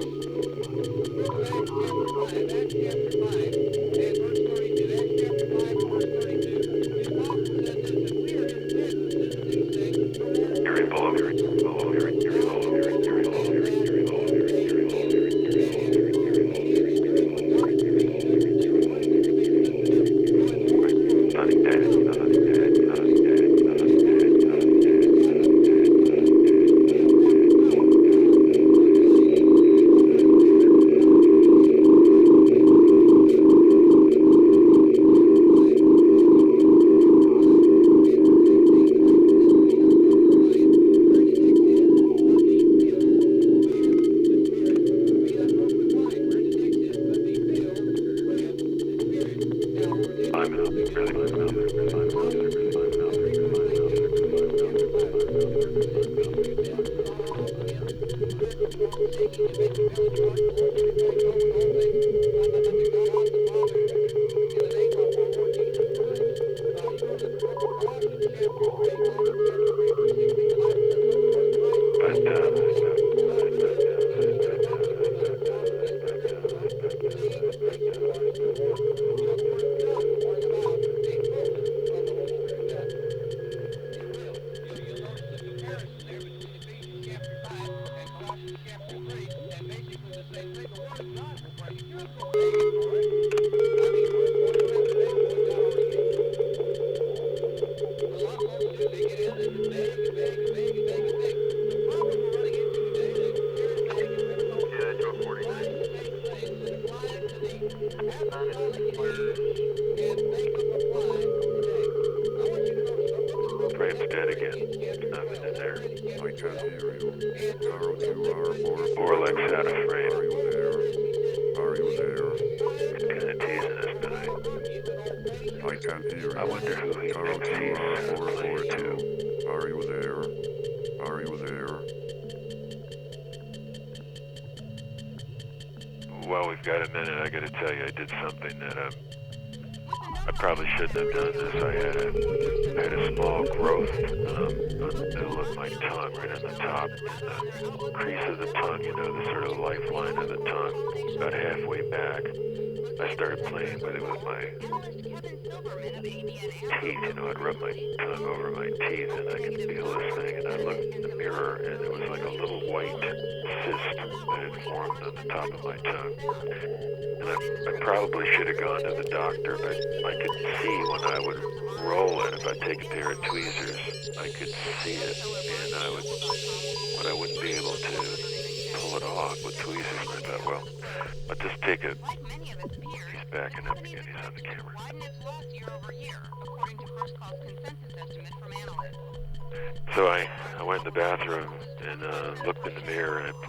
[SPEAKER 10] Go to Acts chapter five, Acts chapter five, and verse thirty-two. Acts chapter five and verse thirty-two. The apostle said this, that we are his witnesses of these things.
[SPEAKER 4] You're involved, you're involved, you're involved, you're involved, you're involved, you're involved, you're involved, you're involved, you're involved, you're nothing dead, nothing dead, nothing dead, nothing dead, nothing dead, nothing I'm an really I'm an Frame's dead again. Nothing in there.
[SPEAKER 5] I can't hear you. Zero two R four.
[SPEAKER 4] Orlex had a frame.
[SPEAKER 5] Are you there? Are you there?
[SPEAKER 4] He's kind of teasing us tonight.
[SPEAKER 5] I can't hear you.
[SPEAKER 4] I wonder who he
[SPEAKER 5] Zero
[SPEAKER 4] thinks
[SPEAKER 5] two
[SPEAKER 4] he's
[SPEAKER 5] R four four
[SPEAKER 4] related
[SPEAKER 5] two.
[SPEAKER 4] to.
[SPEAKER 5] Are you there? Are you there?
[SPEAKER 4] Well, we've got a minute. I got to tell you, I did something that um, I probably shouldn't have done this. I had a, I had a small growth um, on the middle of my tongue, right on the top, in the crease of the tongue, you know, the sort of lifeline of the tongue, about halfway back. I started playing with it with my teeth. You know, I'd rub my tongue over my teeth and I could feel this thing. And I looked in the mirror and it was like a little white cyst that had formed on the top of my tongue. And I, I probably should have gone to the doctor, but I could see when I would roll it, if I take a pair of tweezers, I could see it, and I would, but I wouldn't be able to pull it off with tweezers. And I thought, well, I'll just take it. He's backing up again. He's on the camera. So I, I went in the bathroom and uh, looked in the mirror, and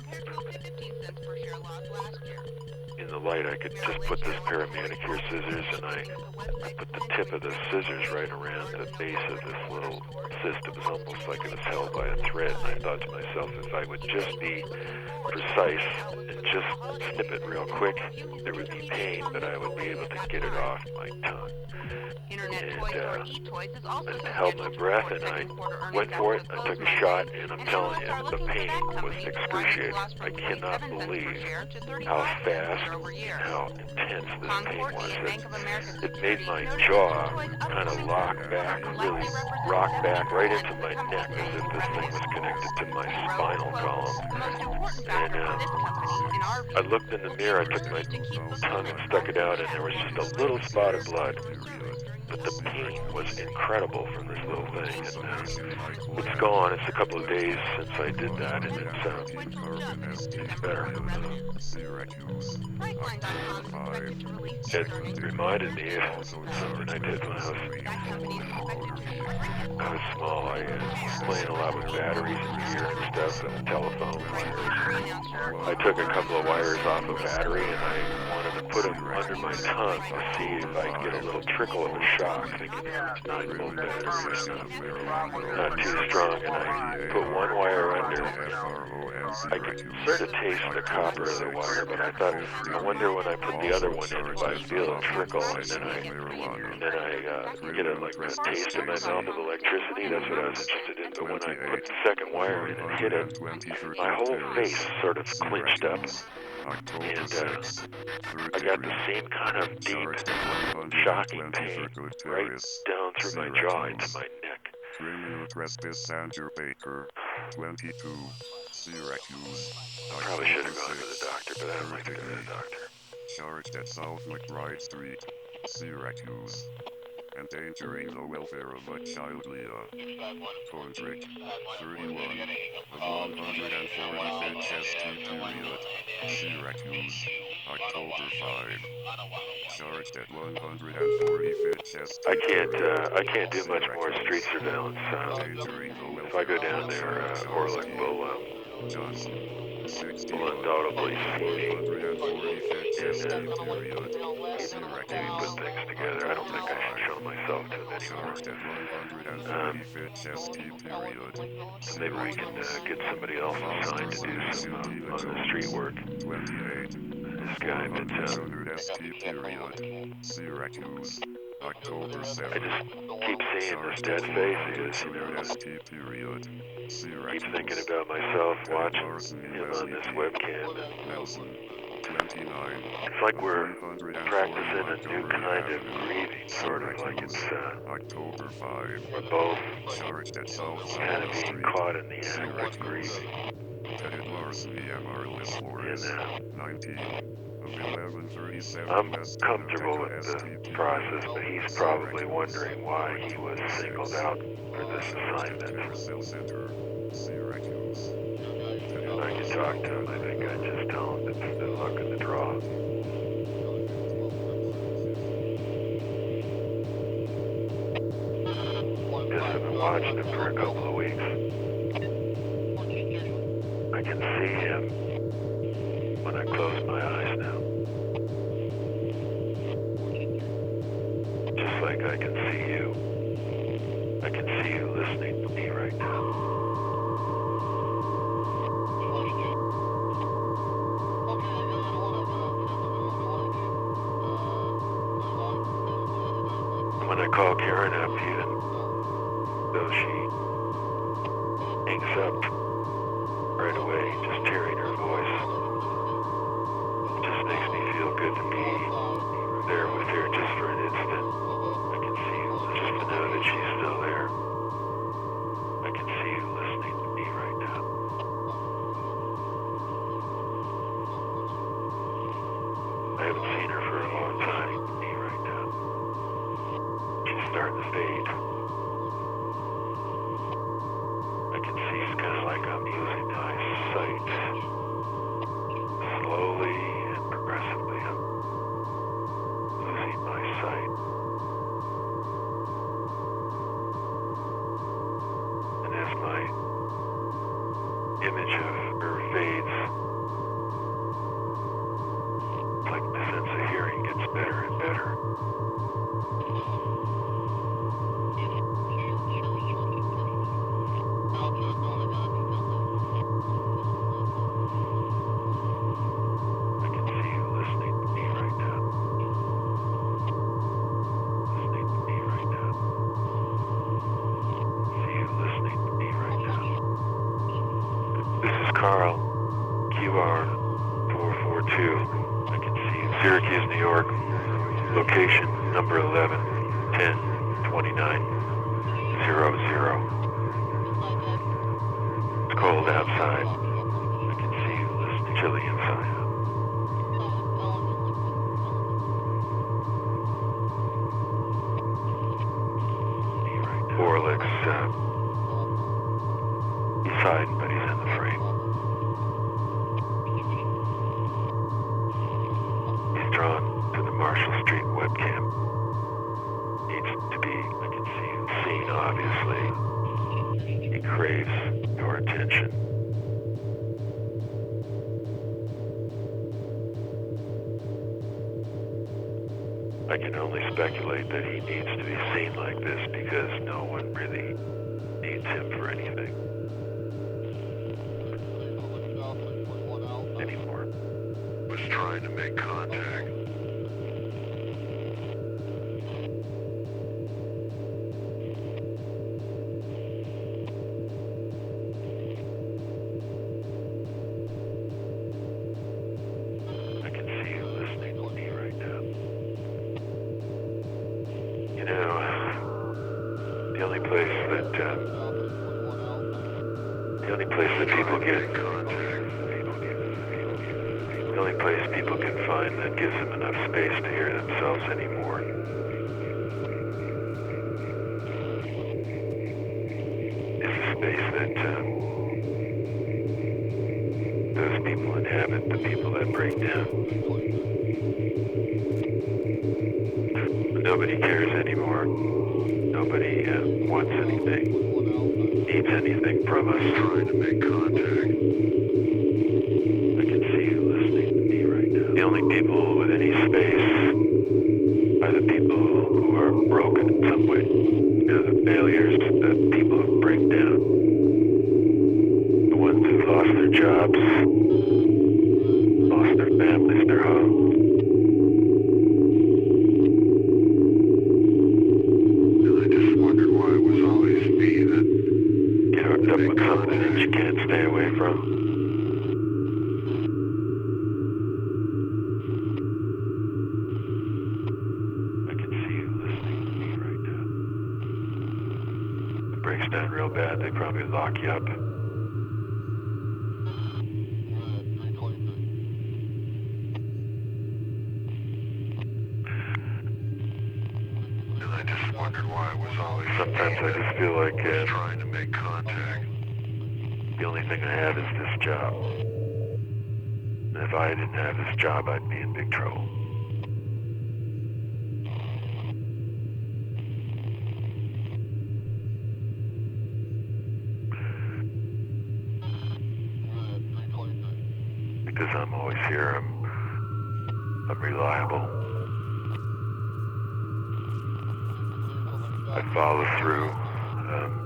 [SPEAKER 4] in the light, I could just put this pair of manicure scissors, and I, I put the tip of the scissors right around the base of this little cyst. It was almost like it was held by a thread, and I thought to myself, if I would just be precise and just snip it real quick, there would be pain, but I would be able to get it off my tongue. And uh, I held my breath, and I went for it. I took a shot, and I'm telling you, the pain was excruciating. I cannot believe how fast and how intense this pain was. It, it made my jaw kind of lock back, really rock back right into my neck, as if this thing was connected to my spinal column. And uh, I looked in the mirror, I took my tongue and stuck it out, and there was just a little spot of blood. But the pain was incredible from this little thing, and uh, it's gone. It's a couple of days since I did that, and it's, uh, it's better. It reminded me of something I did when I was, I was small. I uh, was playing a lot with batteries in the ear and stuff, and telephone wires. I took a couple of wires off a battery, and I wanted to put them under my tongue to see if I could get a little trickle of a shock, thinking it's nine volt battery, not too strong, and I put one wire under. I could sort of taste the copper of the wire, but I thought, I wonder when I put the other one in if I feel a trickle, and then I, and then I uh, get a, like a taste in my mouth of electricity. That's what I was interested in. But when I put the second wire in and hit it, my whole face sort of clinched up. And uh, I got the same kind of deep, shocking pain right down through my jaw into my neck.
[SPEAKER 5] Criminal trespass Andrew Baker, twenty-two, Syracuse.
[SPEAKER 4] Probably should have gone to the doctor, but I don't like to go to the doctor.
[SPEAKER 5] Charged at South McBride Street, Syracuse. Endangering the welfare of a child, Leah Fondrick, thirty-one, of one hundred forty-fifth S T period, Syracuse, October fifth. Charged at one hundred forty-fifth S T.
[SPEAKER 4] I can't, uh, I can't do much more street surveillance. Um, if I go down there, uh, Orlick will, um, will undoubtedly see me. And, uh, maybe put things together. I don't think I should show myself to him anymore. Um, so maybe we can uh, get somebody else assigned to do some uh, on the street work. This guy, but uh,
[SPEAKER 5] Syracuse, October
[SPEAKER 4] I
[SPEAKER 5] seventh.
[SPEAKER 4] just keep seeing this dead face. You know, I keep thinking about myself watching him on this webcam.
[SPEAKER 5] Nelson, twenty-nine.
[SPEAKER 4] It's like we're practicing a new kind of grieving, sort of like it's, uh,
[SPEAKER 5] October fifth.
[SPEAKER 4] we're both
[SPEAKER 5] Charged at South
[SPEAKER 4] kind of being
[SPEAKER 5] Street,
[SPEAKER 4] caught in the act of grieving.
[SPEAKER 5] Headed larceny M R List Flores,
[SPEAKER 4] And, uh,
[SPEAKER 5] nineteen, of eleven thirty-seven.
[SPEAKER 4] I'm comfortable with the process, but he's probably wondering why he was singled out for this assignment.
[SPEAKER 5] Center, Syracuse.
[SPEAKER 4] If I could talk to him, I think I'd just tell him it's the luck of the draw. Because I've been watching him for a couple of weeks. I can see him when I close my eyes now. Just like I can see you. I can see you listening to me right now. When I call Karen up, even though she hangs up right away, just hearing her voice just makes me feel good to be image of her fades. It's like the sense of hearing gets better and better. I can see you listening to me right now. Listening to me right now. See you listening to me right now. This is Carl, Q R four four two. I can see you. Syracuse, New York. Location number eleven, ten, twenty-nine, zero, zero. It's cold outside. I can see you listening. Chilly inside. Orlick's uh, he's hiding, but he's in the frame. He's drawn to the Marshall Street webcam. Needs to be, I can see you, seen, obviously. He craves your attention. I can only speculate that he needs to be seen like this because no one really needs him for anything anymore. Was trying to make contact. I can see you listening to me right now. You know, the only place that, uh, the only place that people get in contact, the only place people can find that gives them enough space to hear themselves anymore is a space that um, those people inhabit, the people that break down. Nobody cares anymore. Nobody uh, wants anything, needs anything from us. Trying to make contact. I can see you listening to me right now. The only people with any space are the people who are broken in some way. You know, the failures, the people who break down. The ones who lost their jobs, lost their families, their homes. Up with something that you can't stay away from. I can see you listening to me right now. If it breaks down real bad, they probably lock you up. And I just wondered why it was always... Sometimes I just feel like uh, trying to make contact. The only thing I have is this job. And if I didn't have this job, I'd be in big trouble. Because I'm always here, I'm, I'm reliable. I follow through. Um,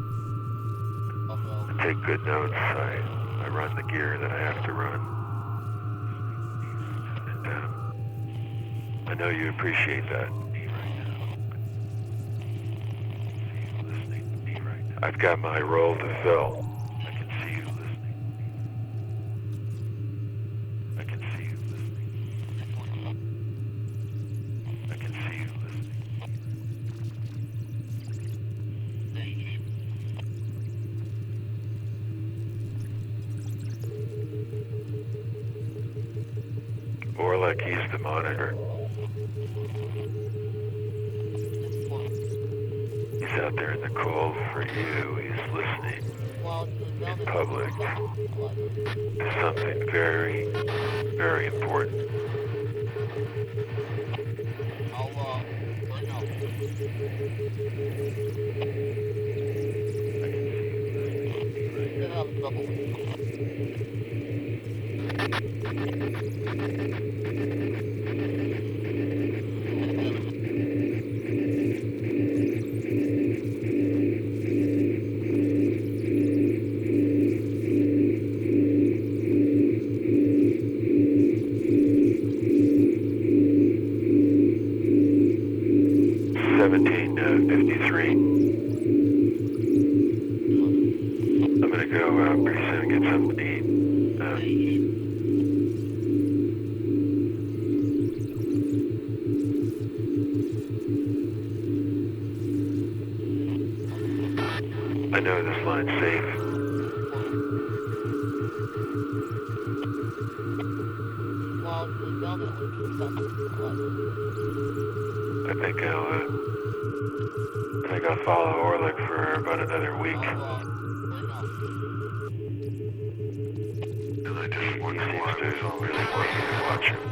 [SPEAKER 4] Take good notes. I, I run the gear that I have to run. And um, I know you appreciate that. I've got my role to fill. I can see you listening. I can see you listening. I can see you listening. More like he's the monitor. He's out there in the cold for you. He's listening in public to something very, very important. seventeen fifty-three. I'm gonna go uh, pretty soon and get something to eat. Uh, I know this line's safe. I think I'll, uh, I think I'll follow Orlick for about another week. And I just want to seems to really want me to watch him.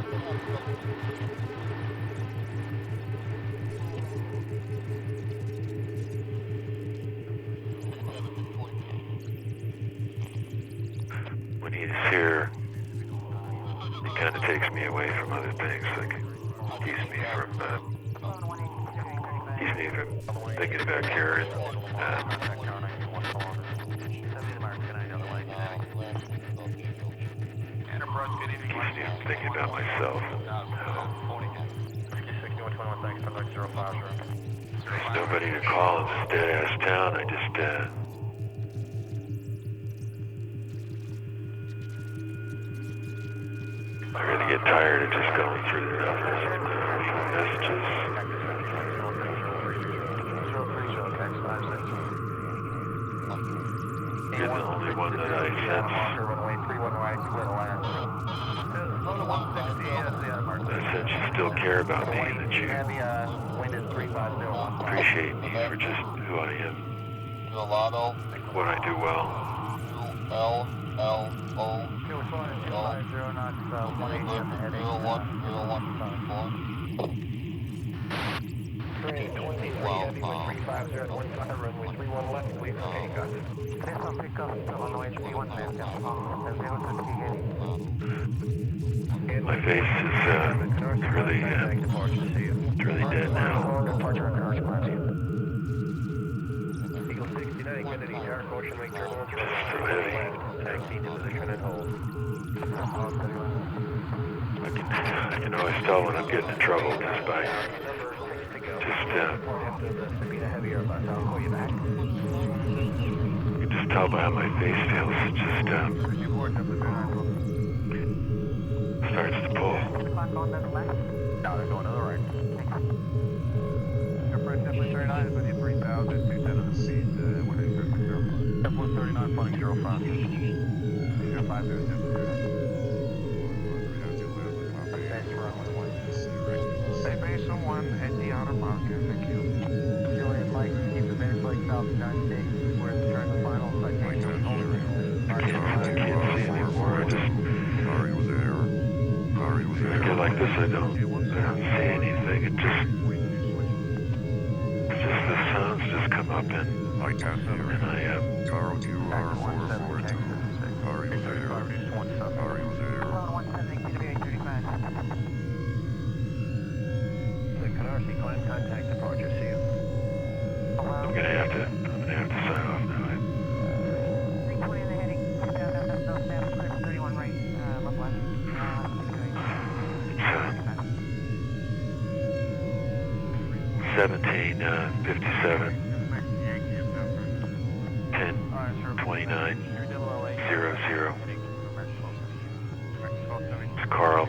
[SPEAKER 4] When he's here, he kind of takes me away from other things, like keeps me from, uh, keeps me from thinking about Karen. Um, keeps me from thinking about myself. There's nobody to call in this dead-ass town. I just, uh... I really get tired of just going through the numbers and uh, leaving messages. You're the only one that I sense. I sense you still care about me and that you appreciate me for just who I am. What I do well. My face is uh, really, uh, it's really dead now. Just so heavy. I can, I can always tell when I'm getting in trouble just by, just, uh, you can just tell by how my face feels. It just, um, starts to pull. Now they're going to the right. Airport thirty-nine is with you, three thousand, two ten of the speed, uh, one eight zero six zero. Airport thirty-nine, flying zero five. zero five zero zero. Stay base on one, head the outer marker, thank you. Julian Mike, keep the base like South United States, we're in the turn the final, but I can't see anymore, I just... Sorry, was there. Sorry, was there. I get like this, I don't, I don't see anything, it just... It's just the sounds just come up and... I can't hear. And I, um... Carl, you are four four two. Sorry, was there. Sorry, was there. Contact departure, see you. I'm gonna have to, I'm gonna have to sign off now. three twenty in the heading, thirty-one right, uh, left left. It's, uh, seventeen fifty-seven, ten twenty-nine, zero zero. It's Carl.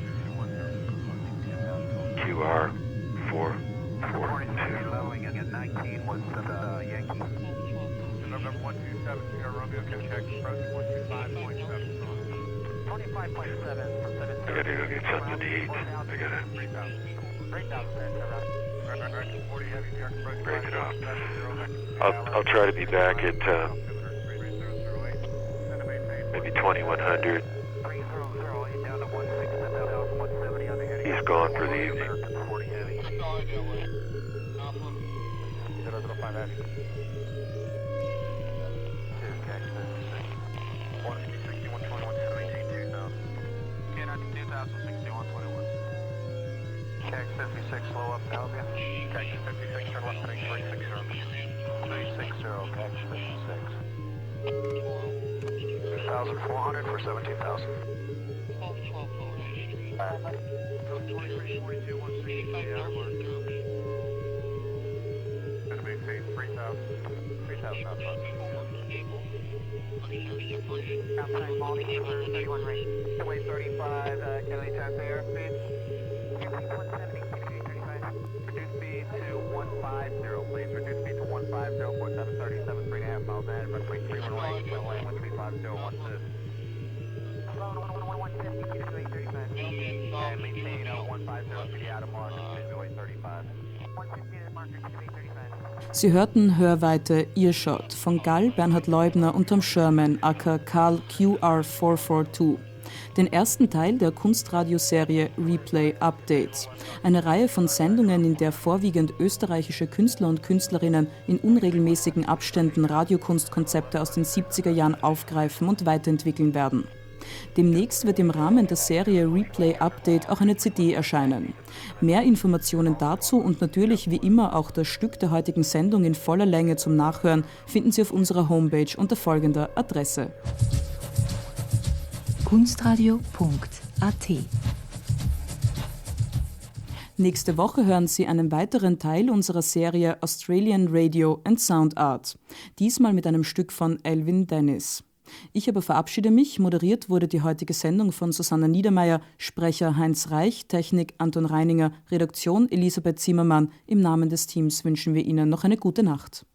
[SPEAKER 4] Q R four. Leveling at nineteen was the Yankee. November one two seven, Sierra Romeo, can check approach one two five point seven. twenty-five point seven. I gotta go get something to eat. I gotta break it off. I'll, I'll try to be back at uh, maybe twenty-one hundred. He's gone for the evening.
[SPEAKER 12] Albion. Taxi fifty-six, turn left heading three six zero. three six zero, taxi fifty-six. two thousand four hundred for seventeen thousand. twenty-three forty-two, one sixty, out of mark. Gonna maintain three thousand, three thousand outside. Outside Malta, thirty-one right. Way thirty-five, uh, Kennedy Taxi airspeed. one seventy, sixty-eight thirty-five. Reduce speed to one fifty, please. Reduce speed to one fifty, four seven thirty-seven, three and a half miles ahead. Runway three one right, runway one three five zero one two. one fifty, sixty-eight thirty-five. And maintain uh, one fifty, speed out of mark, visually thirty-five. one fifty at marker, sixty-eight thirty-five.
[SPEAKER 3] Sie hörten Hörweite Earshot von Gall Bernhard Leubner und Tom Sherman, aka Carl Q R vier vier zwei. Den ersten Teil der Kunstradioserie Replay Updates. Eine Reihe von Sendungen, in der vorwiegend österreichische Künstler und Künstlerinnen in unregelmäßigen Abständen Radiokunstkonzepte aus den siebziger Jahren aufgreifen und weiterentwickeln werden. Demnächst wird im Rahmen der Serie Replay Update auch eine C D erscheinen. Mehr Informationen dazu und natürlich wie immer auch das Stück der heutigen Sendung in voller Länge zum Nachhören finden Sie auf unserer Homepage unter folgender Adresse:
[SPEAKER 13] kunstradio punkt a t.
[SPEAKER 3] Nächste Woche hören Sie einen weiteren Teil unserer Serie Australian Radio and Sound Art. Diesmal mit einem Stück von Elvin Dennis. Ich aber verabschiede mich. Moderiert wurde die heutige Sendung von Susanna Niedermeyer, Sprecher Heinz Reich, Technik Anton Reininger, Redaktion Elisabeth Zimmermann. Im Namen des Teams wünschen wir Ihnen noch eine gute Nacht.